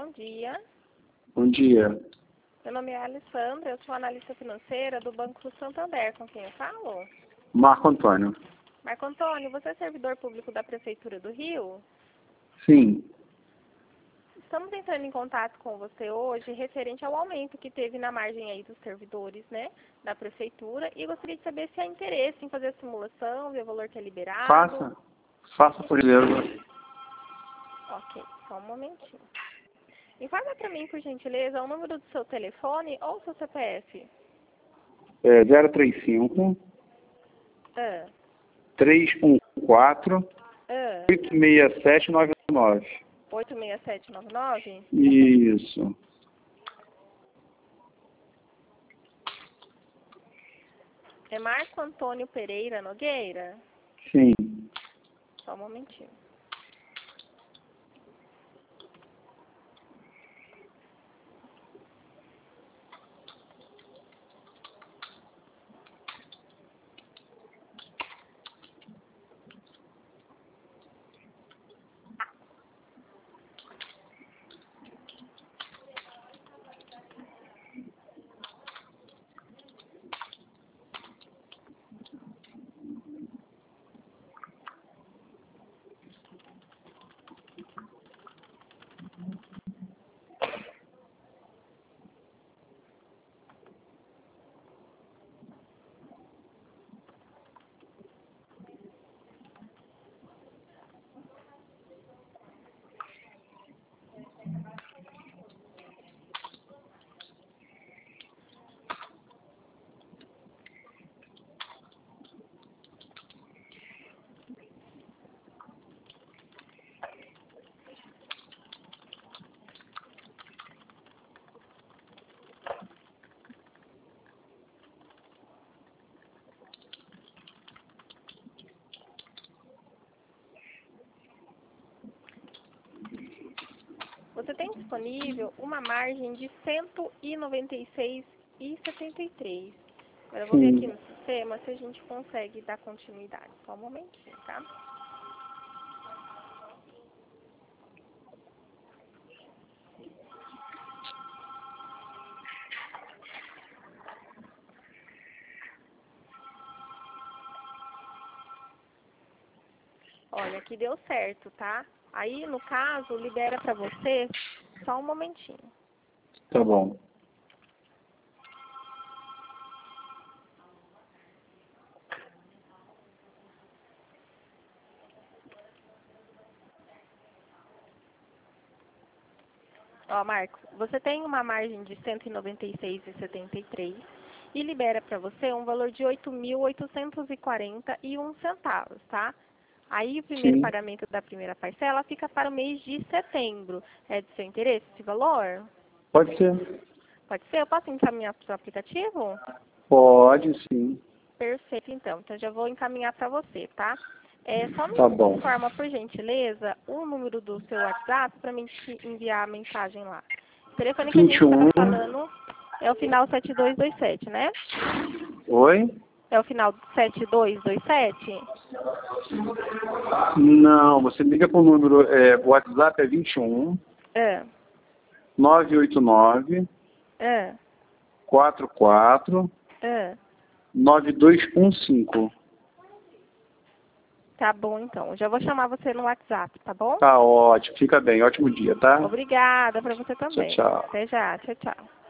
bom dia. Bom dia. Meu nome é Alessandra, eu sou analista financeira do Banco Santander, com quem eu falo? Marco Antônio. Marco Antônio, você é servidor público da Prefeitura do Rio? Sim. Estamos entrando em contato com você hoje referente ao aumento que teve na margem aí dos servidores, né, da Prefeitura, e gostaria de saber se há interesse em fazer a simulação, ver o valor que é liberado. Faça por gentileza. Ok, só um momentinho. Informa para mim, por gentileza, o número do seu telefone ou seu CPF. 035 314 86799. 86799? Isso. É Marco Antônio Pereira Nogueira? Sim. Só um momentinho. Você tem disponível uma margem de R$ 196,73. Agora eu vou ver aqui no sistema se a gente consegue dar continuidade. Só um momentinho, tá? Olha, aqui deu certo, tá? Aí, no caso, libera para você só um momentinho. Tá bom. Ó, Marcos, você tem uma margem de R$ 196,73 e libera para você um valor de R$ 8.840,01, tá? Aí o primeiro pagamento da primeira parcela fica para o mês de setembro. É de seu interesse esse valor? Pode ser. Pode ser? Eu posso encaminhar para o seu aplicativo? Pode, sim. Perfeito, então. Então já vou encaminhar para você, tá? Só Tá me bom. informa, por gentileza, o número do seu WhatsApp para mim te enviar a mensagem lá. O telefone que a gente está 21. falando é o final 7227, né? Oi? É o final 7227? Não, você liga pro número, o WhatsApp é 21 É. 989 É. 44 É. 9215. Tá bom, então. Eu já vou chamar você no WhatsApp, tá bom? Tá ótimo, fica bem, ótimo dia, tá? Obrigada para você Tchau, também. tchau. Até já. Tchau, tchau.